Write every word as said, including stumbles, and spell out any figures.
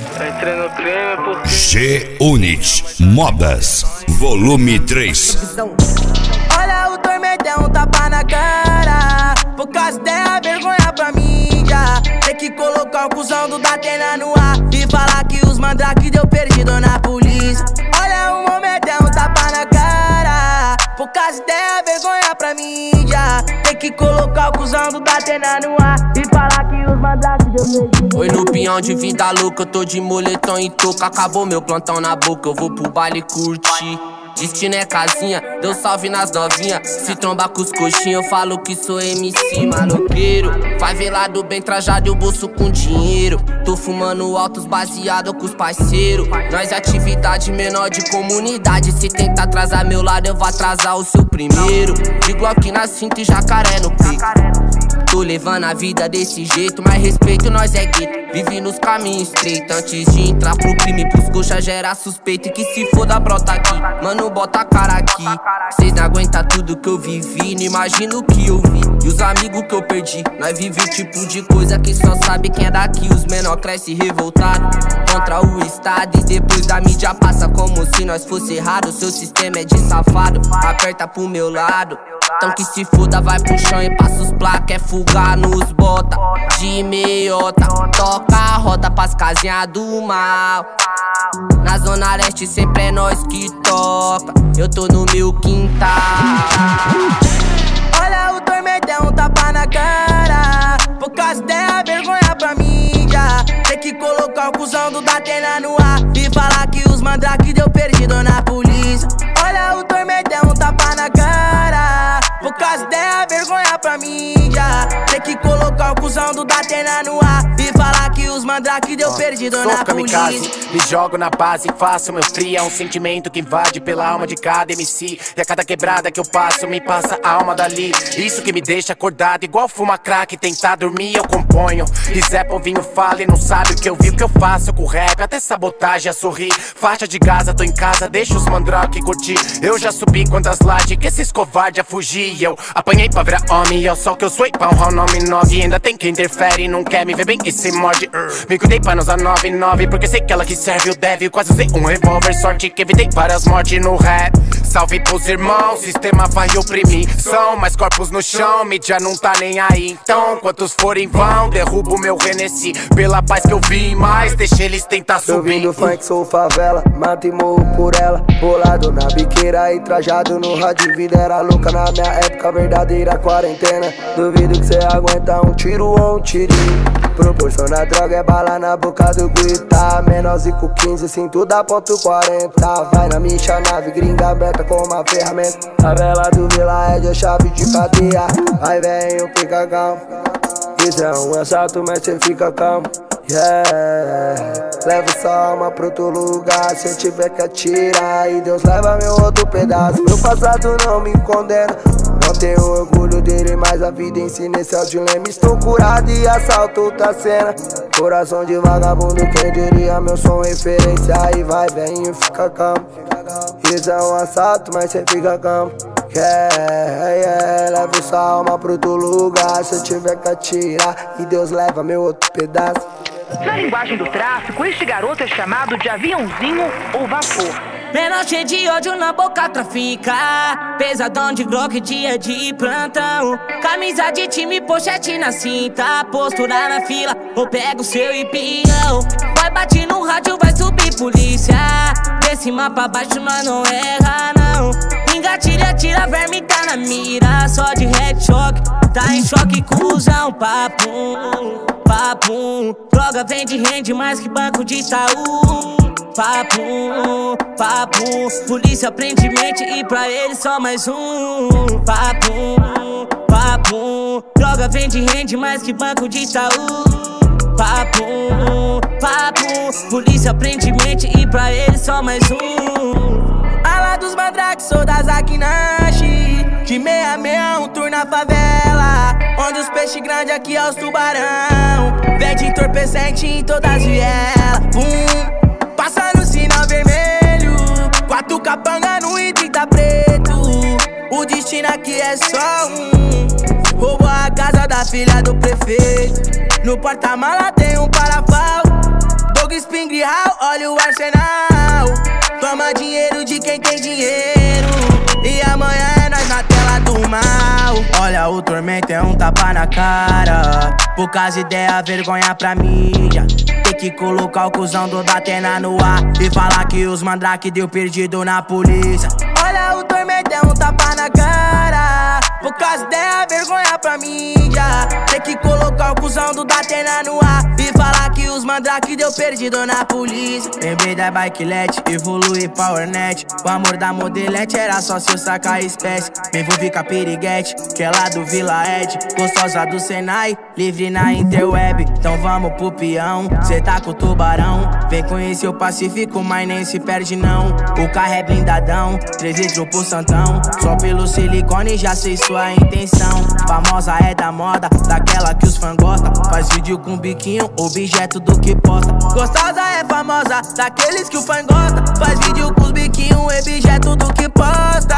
Entrei no crime porque G-Unit Modas Volume três. Olha o tormentão, tapa na cara. Por causa dela, vergonha pra mim já. Tem que colocar o cuzão do Datena no ar e falar que os mandrake deu perdido na polícia. Olha o momentão, tapa na cara. Por causa dela, vergonha pra mim já. Tem que colocar o cuzão do Datena no ar e falar que os mandrake deu perdido. Oi, no pinhão de vida louca, eu tô de moletom e touca. Acabou meu plantão na boca, eu vou pro baile curtir. Destino é casinha, deu salve nas novinha. Se trombar com os coxinhos, eu falo que sou M C maloqueiro. Favelado bem trajado e o bolso com dinheiro. Tô fumando altos baseado com os parceiros. Nós é atividade menor de comunidade. Se tentar atrasar meu lado, eu vou atrasar o seu primeiro. De Glock na cinta e jacaré no peito. Tô levando a vida desse jeito, mas respeito nós é gueto. Vive nos caminhos estreitos, antes de entrar pro crime. Pros coxa gera suspeito e que se foda brota aqui. Mano, bota a cara aqui. Cês não aguentam tudo que eu vivi, não imagina o que eu vi. E os amigos que eu perdi, nós vive o tipo de coisa que só sabe quem é daqui. Os menor cresce revoltado contra o estado e depois da mídia passa como se nós fosse errado. Seu sistema é de safado, aperta pro meu lado. Então que se foda, vai pro chão e passa os placa. É fugar nos bota de meiota. Toca a roda pras casinhas do mal. Na zona leste sempre é nós que toca. Eu tô no meu quintal. Olha o tormentão, tapa na cara. Por causa dela, vergonha pra mim já. Tem que colocar o cuzão do Datena no ar e falar que os mandrake deu perdido na polícia. Olha o tormentão, tapa na cara. Por causa dela, vergonha pra mim já. Tem que colocar o cuzão do Datena no ar e falar que os mandrake deu perdido Sou na kamikaze, polícia. me jogo na base, faço meu free. É um sentimento que invade pela alma de cada M C. E a cada quebrada que eu passo, me passa a alma dali. Isso que me deixa acordado, igual fuma crack. Tentar dormir eu componho. E Zé Povinho fala e não sabe o que eu vi. O que eu faço com rap, até sabotagem a sorrir. Faixa de Gaza, tô em casa, deixa os mandrake curtir. Eu já subi quantas lajes que esses covardes a fugir. Eu apanhei pra virar homem, é só que eu sou e pão, o nome nove. Ainda tem quem interfere, não quer me ver bem e se morde. uh. Me cuidei pra não usar nove nove, porque sei que ela que serve o deve. Quase usei um revólver, sorte que evitei várias mortes no rap. Salve pros irmãos, sistema vai oprimir. São mais corpos no chão, mídia não tá nem aí. Então, quantos forem vão, derrubo meu Renesci. Pela paz que eu vi, mas deixa eles tentar subir. Tô vindo funk, sou favela, mato e morro por ela. Bolado na biqueira e trajado no rádio. Vida era louca na minha época, verdadeira quarentena. Duvido que cê aguenta um tiro ou um tirinho. Proporciona droga, é bala na boca do grita. Menorzinho com quinze, cinto da ponto quarenta. Vai na minha nave, gringa aberta com uma ferramenta. A vela do Vila é a chave de cadeia. Aí vem o fica calmo. Isso é um assalto, mas cê fica calmo. Yeah. Leva sua alma pra outro lugar. Se eu tiver que atirar, e Deus leva meu outro pedaço. Meu passado não me condena, não tenho orgulho dele, mas a vida ensina esse é o dilema. Estou curado e assalto outra cena. Coração de vagabundo, quem diria, meu som referência. Aí vai, vem e fica calmo. Isso é um assalto, mas cê fica calmo. Yeah, yeah, leva sua alma pro outro lugar. Se eu tiver que atirar, e Deus leva meu outro pedaço. Na linguagem do tráfico, este garoto é chamado de aviãozinho ou vapor. Menor cheio de ódio na boca trafica. Pesadão de Glock, dia de plantão. Camisa de time, pochete na cinta. Postura na fila, ou pega o seu empião. Vai bate no rádio, vai subir polícia. De cima pra baixo nós não erra não. Engatilha, tira, verme tá na mira. Só de headshot, tá em choque, cuzão. Papum, papum. Droga vende, rende mais que banco de Itaú. Papum, papum. Polícia prende mente e pra ele só mais um. Papum, papum. Droga vende, rende mais que banco de Itaú. Papum, papum. Polícia prende mente e pra ele só mais um. Ala dos mandrake, sou da Zakinashi. De meia meia, um tour na favela. Onde os peixes grandes, aqui é os tubarão. Vende entorpecente em todas as vielas. Bum, passa no sinal vermelho. Quatro capanga no I trinta preto. O destino aqui é só um. Roubou a casa da filha do prefeito. No porta-mala tem um parafal. Dog, Spin, Grihal, olha o arsenal. Toma dinheiro de quem tem dinheiro. E amanhã é nós na tela do mal. Olha o tormento, é um tapa na cara. Poucas ideias, vergonha pra mídia. Tem que colocar o cuzão do Datena no ar e falar que os mandrake deu perdido na polícia. Olha o tormento, é um tapa na cara. Poucas ideias, vergonha pra mídia. Tem que colocar o cuzão do Datena no ar e falar que os mandrake deu perdido na polícia. Lembrei da Bikelet, evolui Powernet. O amor da modelete era só se eu sacar a espécie. Me envolvi com a piriguete, que é lá do Vila Ed. Gostosa do Senai, livre na interweb. Então vamos pro peão, cê tá com o tubarão. Vem conhecer o Pacífico, mas nem se perde não. O carro é blindadão, três litros pro Santão. Só pelo silicone já sei sua intenção. Famosa é da moda, daquela que os fãs gostam. Faz vídeo com biquinho, objeto do que posta. Gostosa é famosa, daqueles que o fã gosta. Faz vídeo com os biquinhos, objeto do que posta.